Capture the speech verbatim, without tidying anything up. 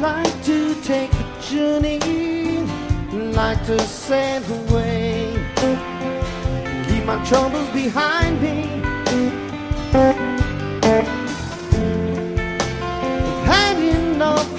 like to take a journey, like to sail away, leave my troubles behind me.